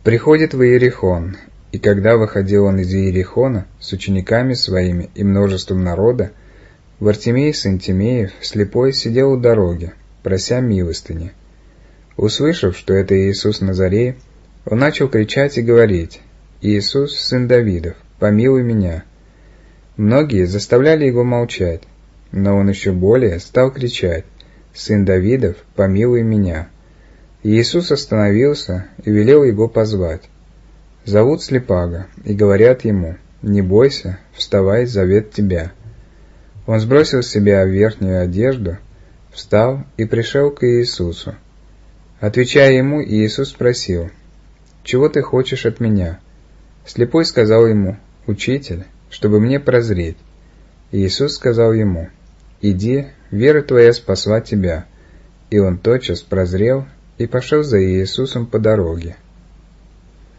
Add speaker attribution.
Speaker 1: Приходит в Иерихон, и когда выходил он из Иерихона с учениками своими и множеством народа, Вартимей, сын Тимеев, слепой, сидел у дороги, прося милостыни. Услышав, что это Иисус Назарей, он начал кричать и говорить: «Иисус, сын Давидов, помилуй меня». Многие заставляли его молчать, но он еще более стал кричать: «Сын Давидов, помилуй меня». И Иисус остановился и велел его позвать. Зовут слепаго и говорят ему: «Не бойся, вставай, зовет тебя». Он сбросил с себя верхнюю одежду, встал и пришел к Иисусу. Отвечая ему, Иисус спросил: «Чего ты хочешь от меня?» Слепой сказал ему: «Учитель, чтобы мне прозреть». Иисус сказал ему: «Иди, вера твоя спасла тебя». И он тотчас прозрел и пошел за Иисусом по дороге.